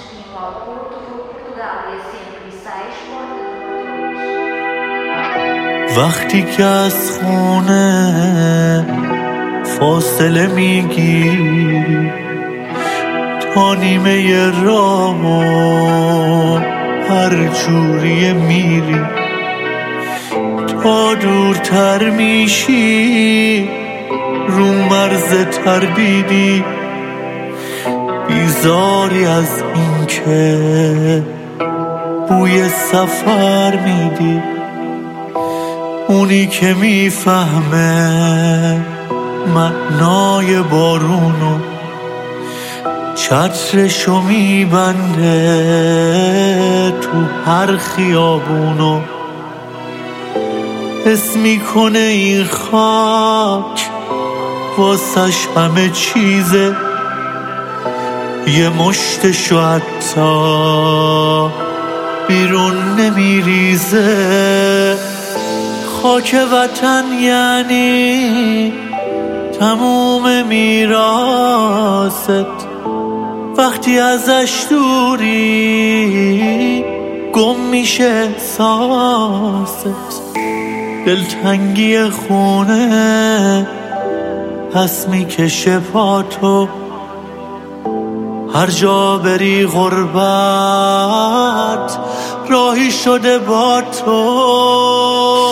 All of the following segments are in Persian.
destino ao Porto, voo Portugal e assento I6, porta número 2. وقتی که از خونه فاصله میگیری تا نیمه راه هر جوری میری، تا دورتر میشی رو مرز تردیدی، بیزاری از این که بوی سفر میدی. اونی که میفهمه معنای بارونو چترشو میبنده تو هر خیابونو، حس میکنه این خاک واسش همه چیزه، یه مشتشو حتی بیرون نمیریزه. خاک وطن یعنی تموم میراثت، وقتی ازش دوری گم میشه احساست. دلتنگی خونه پس میکشه پاتو، هر جا بری غربت راهی شده با تو.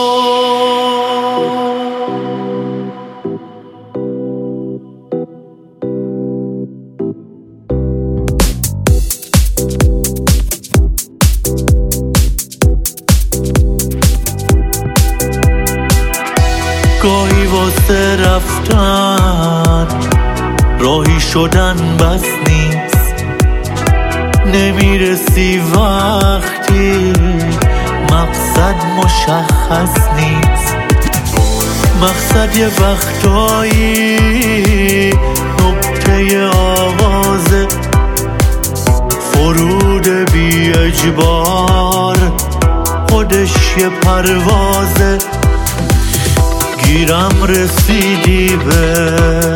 گاهی واسه رفتن راهی شدن بس نیست، نمیرسی وقتی مقصد مشخص نیست. مقصد یه وقتایی نقطه آغازه، فرود بی اجبار خودش یه پروازه. گیرم رسیدی به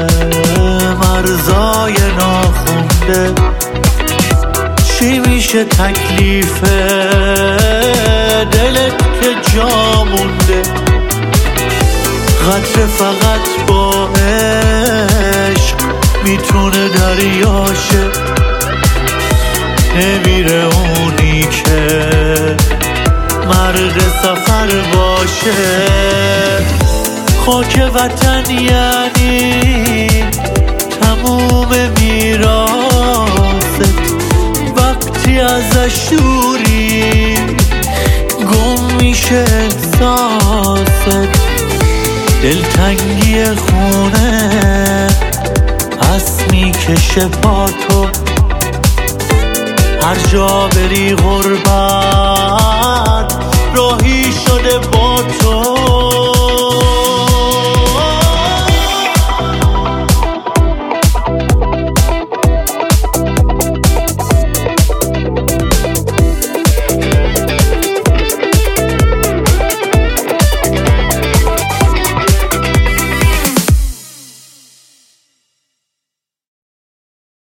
مرزای ناخونده، چی میشه تکلیف دلت که جا مونده؟ قطره فقط با عشق میتونه دریاشه، نمیره اونی که مرد سفر باشه. خاک وطن یعنی تموم میراثت، وقتی ازش دوری گم میشه احساست. دلتنگی خونه پس میکشه پاتو، هر جا بری غربت